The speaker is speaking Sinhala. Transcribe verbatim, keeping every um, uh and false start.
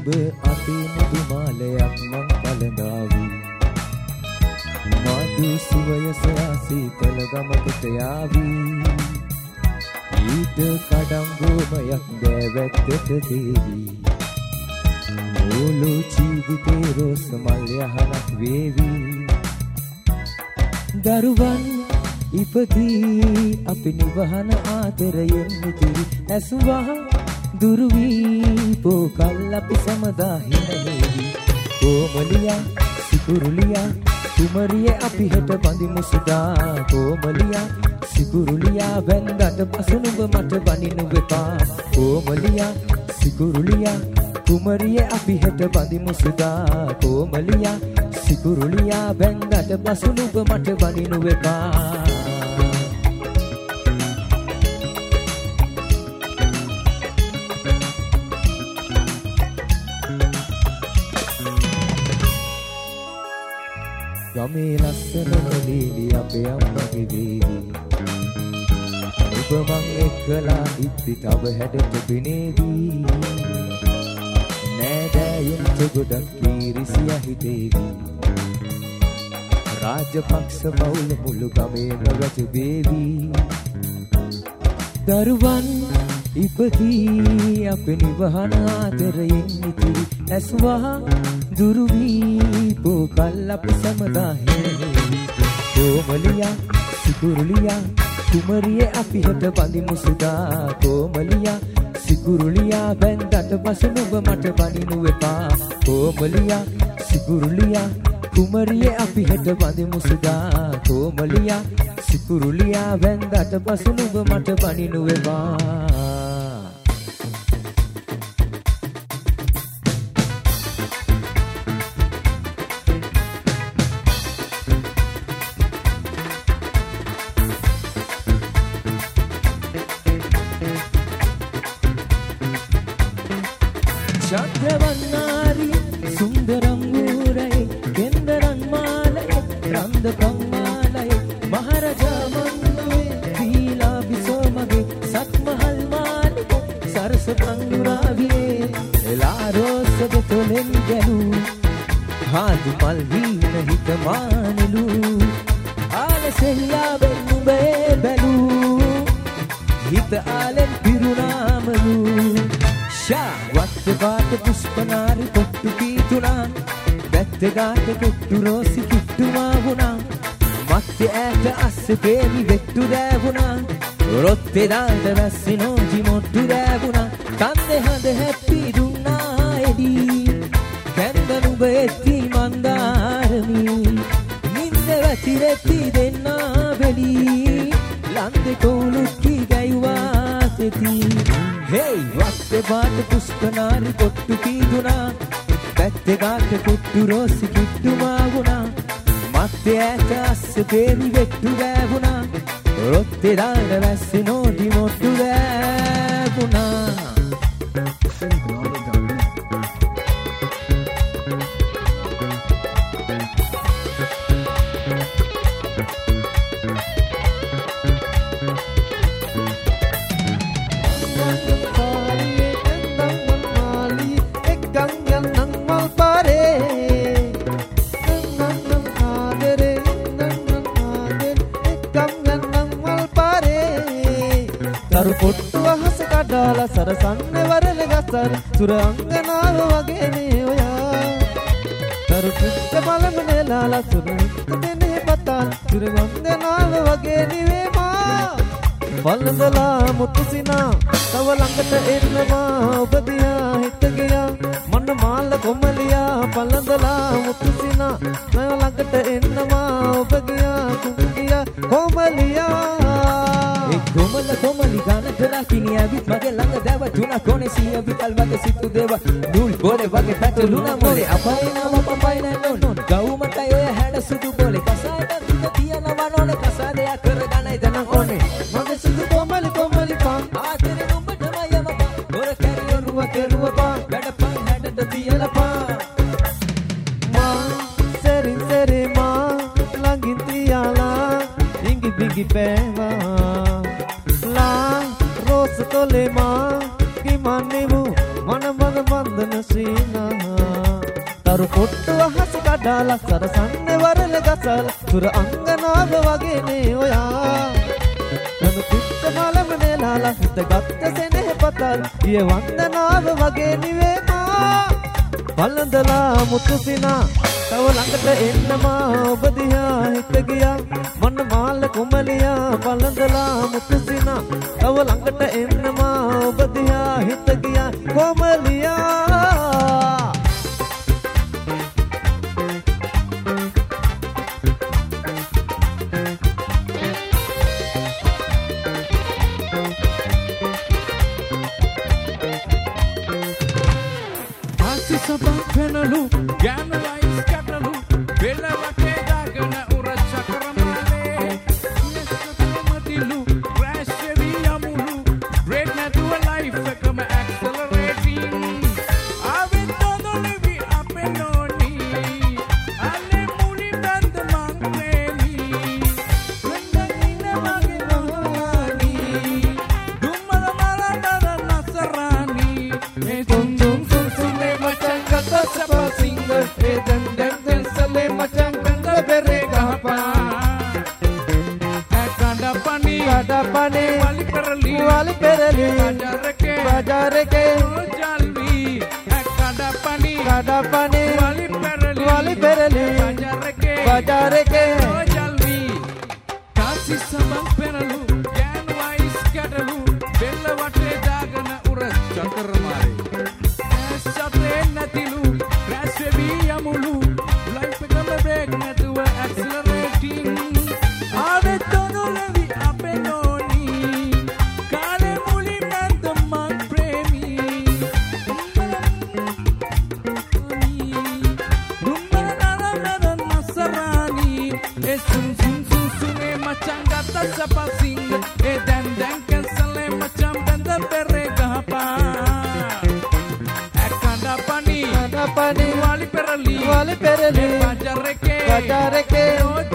නුඹ අතේ මధుමාලයක් මං පලඳාවි මధు සුවය සොයා සීතල ගමකට යාවි ඊට කඩංගෝමයක් දැවැත්තට දේවි මුළු ජීවිතේ රෝස මල් යහනක් වේවි දරුවන් ඉපදී අපි නිවහන ආදරයෙන් මිතිරි ඇසුවා දුරු වී පෝකල් අපි සමදා හිනේවි කොමලියා සිකුරුලියා කුමරිය අපි හෙට බඳිමු සුදා කොමලියා සිකුරුලියා වැන්දට පසු නුඹ මට බනිනු වෙපා කොමලියා සිකුරුලියා කුමරිය අපි හෙට බඳිමු සුදා කොමලියා සිකුරුලියා වැන්දට පසු නුඹ මට බනිනු වෙපා ගමේ ලස්සන ලීලි අපේ අම්මගේ වේවි ඔබ මං එක්කලා ඉද්දි තව හැඩට බිනේවි නෑදෑයන්ට ගොඩක් කීරිසිය හිතේවි රාජපක්ෂ පවුල මුළු ගමේම වැටුවේවි දරුවන් ඉපදී අපේ නිවහන ආදරයෙන් ඉතිරි ඇසුවා දුරු වී පෝකල් අපි සමදා හිනේවි කොමලියා සිකුරුලියා කුමරිය අපි හෙට බඳිමු සුදා කොමලියා සිකුරුලියා බැන්දට පසු නුඹ මට බනිනු එපා කොමලියා සිකුරුලියා කුමරිය අපි හෙට බඳිමු සුදා කොමලියා සිකුරුලියා බැන්දට පසු නුඹ මට බනිනු එපා චන්ද්‍රවන්නාරි සුන්දරම් ඌරයි කෙන්දරන් මාලයි රන්ද පංමාලයි මහරජා මන්දුවේ දීලා විසෝමගේ සත්මහල් මාලික සරස පංගුරාවියේ එලා රෝසද තොලෙන් ගැලු හාදු මල් වීන හිත මානෙලු ආලසෙල්ලා වෙනුඹේ බැලු හිත ආලෙන් පිරුණාමලු ෂා වත්තපාත පුෂ්පනාරි පොට්ටු කීතුනා වැත්තගාට කෙට්ටු රෝසි කිට්ටුමා වුණා මත්තේ ඈත අස්සේ බේරි වෙට්ටු දෑවුණා රොත්තේ දාන්න වැස්සි නෝජි මොට්ටු දෑවුණා කන්දේ හඳ හැප්පි දුන්නා එඩි කැන්දනුඹ එත්ති මන්දාරමි නින්ද වැතිරෙත්ති දෙන්නා වෙලි ලන්දේ කෝලුත් කී ගැයුවා තෙති Hey, watte baat pushpanari pottu kiduna Batte gaata kuttu rosi kittu maaguna Matte aata asse peri vettu gaaguna Rotte daana vasse nodi mottu gaaguna සරසන්න වරල ගසර සුර අංගනාව වගේ මේ ඔයා තරු කුත්ත බලමනේ ලාලා සුර දෙනේ පතා සුර වන්දනාව වගේ නිවේ මා වල්ලඳලා මුතුසිනා තව ළඟට එන්නවා ඔබ දිහා හිට ගියා මන්න මාල කොමලියා වල්ලඳලා මුතුසිනා තව ළඟට එන්නවා ඔබ ගියා කුංගියා කොමලියා කොමල කොමලි ගාන කරා කිනිය විත් මගේ ළඟ දැවතුණා කොනේ සිය විකල් වගේ සිතු දේව නූල් බෝලේ වගේ පැටලුණා මොලේ අපයිනව පපයින නෝන ගවුමටයි ඔය හැඩ සුදු බෝලේ කසායට දුක තියනවා නෝනේ කසාදයක් කරගන්නයි දන ඕනේ මගේ සුදු කොමලි කොමලි පන් ආතේ නුඹටම යවපා ගොර කැරියරුව කෙරුවපා වැඩපන් හැඩට තියලා පා මා සෙරින් සෙරේ මා ළඟින් තියාලා ඉඟි බිඟි පෑවා Tole ma ki manivu mana mana bandana sina ඔට්ටුව හස කඩාලා සරසන්නේ වරල ghazal සුර අංගනාව වගේනේ ඔයා තනු පිට මලම නෙලාලා හිත ගත්ත සෙනෙහ පතල් ඊය වන්දනාව වගේ නිවේ මා බලඳලා මුතුසිනා තව ළඟට එන්න මා ඔබ දිහා හිත ගියා මන මාල කුමලියා බලඳලා මුතුසිනා තව ළඟට එන්න මා ඔබ දිහා හිත ගියා කොමලියා Sabang penalu, ganu ais katalu, bela wate dagana ura chakramale. Matilu, crash amulu, break na to a life, come accelerating. Ave todo levi apenoni, ale muli dand mangeni. Renda ina mage mahani, dumara mara mara nasarani. Me tum tum tum tum me macam kata siapa single, eh dan dan dan sale macam kata bere kahapa. Eh kada pani, kada pani wali perli, wali perli bajar ke, bajar ke oh jalvi. Eh kada pani, kada pani wali perli, wali perli bajar ke, bajar ke oh jalvi. Kasih sabang penalu, gan wise katalu, bella wate dagana uras chakar mare. Sate natilu, crash heavy amulu, life become a break, not to accelerating. Ave todo levi apenoni, kale muli nanda mag premi. Numara nara nara nasarani, eh sum sum sum sum eh macam gata siapa sing, eh dan dan kesale macam danda bere gahapa. pani wali perli wali perli bajar ke bajar ke oh